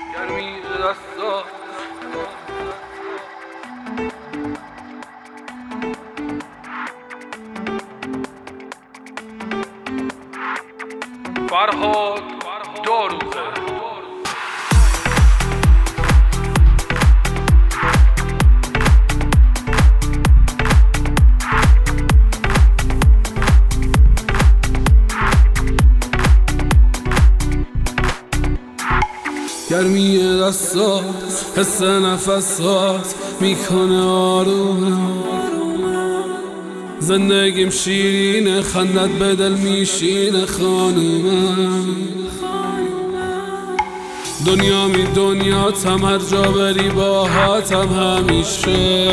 گرمی دستا فرهاد داروزه گرمی دستات حس نفسات میکنه آرومم، زندگیم شیرینه خندت به دل میشینه خانومم. دنیاتم هر جا بری باهاتم همیشه،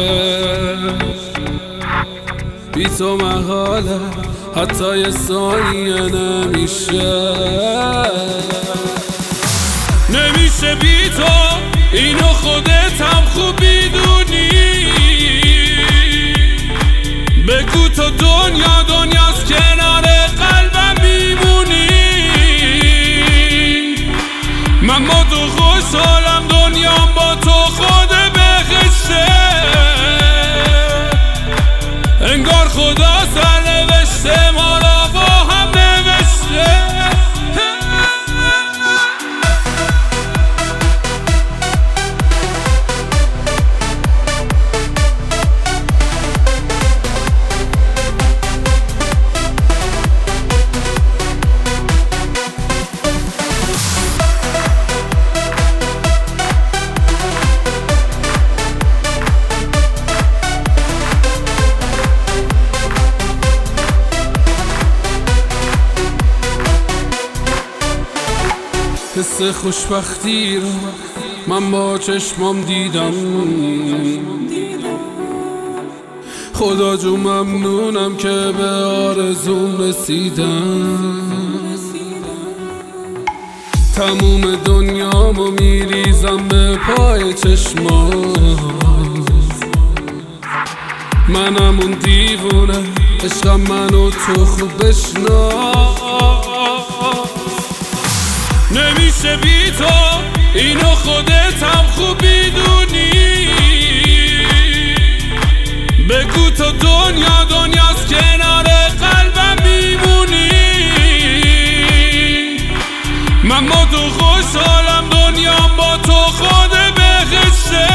بی تو محاله حتی یه ثانیه نمیشه بی تو، اینو خودت هم خوب میدونی. بگو تو دنیاست کنار قلبم میمونی. من با تو خوشحالم، دنیام با تو خود بخشه. انگار خدا سرنوشته ما را با هم نوشته. حس خوشبختی رو من با چشمام دیدم. خدا جو ممنونم که به آرزوم رسیدم. تموم دنیامو میریزم به پای چشمام. منم اون دیوونه، عشقم منو تو خوب بشناس. نمیشه بی تو، اینو خودت هم خوب میدونی. بگو تو دنیاست کنار قلبم میمونی. من با تو خوشحالم، دنیام با تو خود بخشه.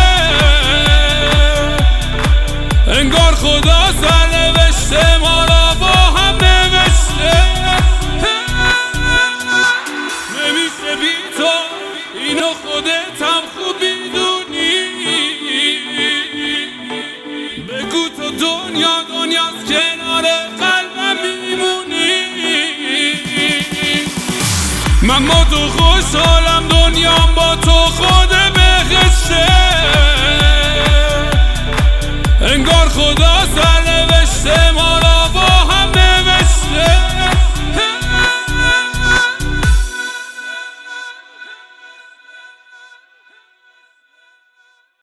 انگار خدا سرنوشته ما را با هم نوشته. نمیشه بی تو، اینو خودت هم خوب میدونی. بگو تو دنیاست کنار قلبم